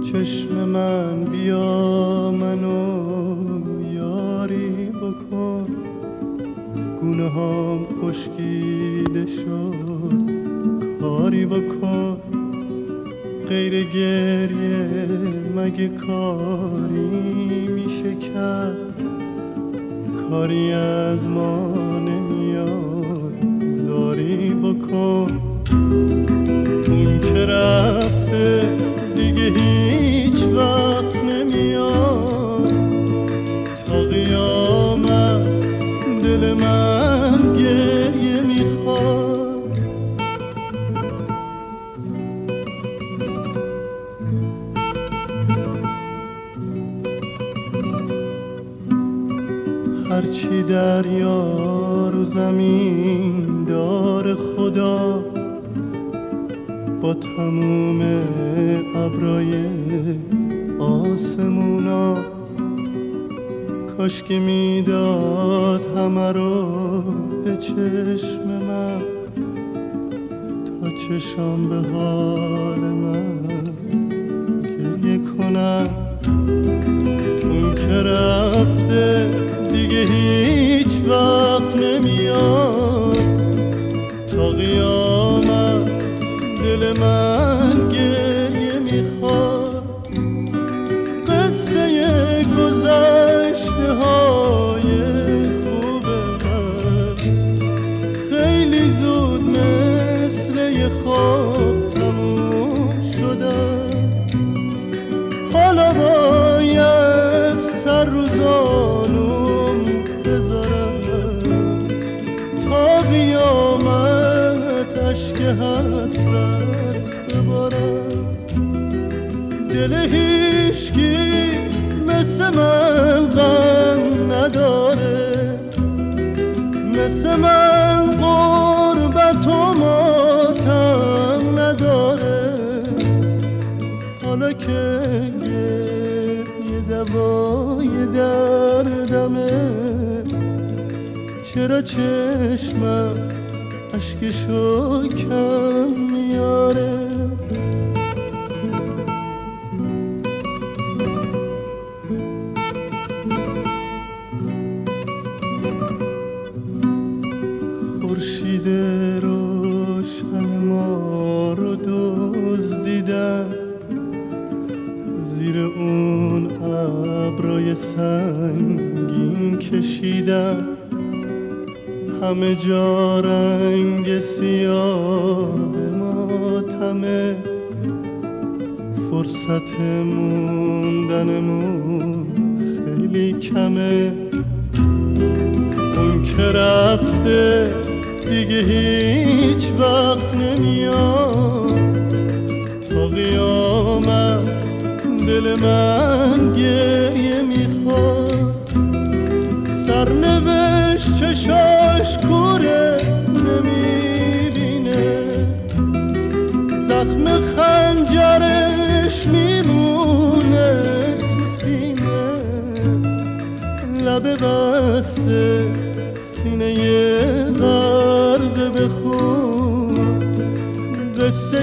چشم من بیا منو یاری بکن، گونه هام خشکیده شد کاری بکن، غیر گریه مگه کاری میشه کرد، کاری از ما نمیاد زاری بکن. اون که رفته دیگه هیچ وقت نمیاد، تا قیامت دل من گریه میخواد. هرچی دریا رو زمین دار خدا، با تموم ابرای آسمونا، کاش که میداد همه رو به چشم من، تا چشام به حال من گریه کنم. اون که رفته دیگه هیچ وقت نمیاد، تا قیامت دل من گریه میخواد. قصه گذشته های خوب من خیلی زود مثل یه خواب تموم شدن، حالا باید سر رو زانوم بذارم، تا قیامت اشک حسرت ببارم. دل هیچکی مثل من غم نداره، مثل من غربت و ماتم نداره. حالا که یه دوای دردمه، چرا چشمم اشکشو کم میاره؟ خورشید روشن ما رو دزدیدن، زیر اون ابرای سنگین کشیدن، همه جا رنگ سیاه ماتمه، فرصت موندنمون خیلی کمه. اون که رفته دیگه هیچ وقت نمیاد، تا قیامت دل من گریه میخواد. سرنوشت چشاش کوره نمیبینه، زخم خنجرش میمونه تو سینه، لب بسته سینه غرق به خون، قصه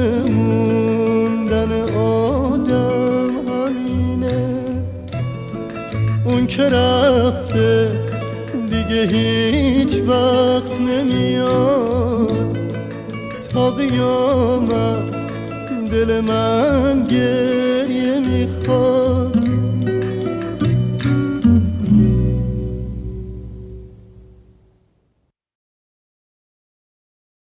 موندن آدم همینه. اون که رفته دیگه هیچ وقت نمیاد، تا قیامت دل من گریه میخواد.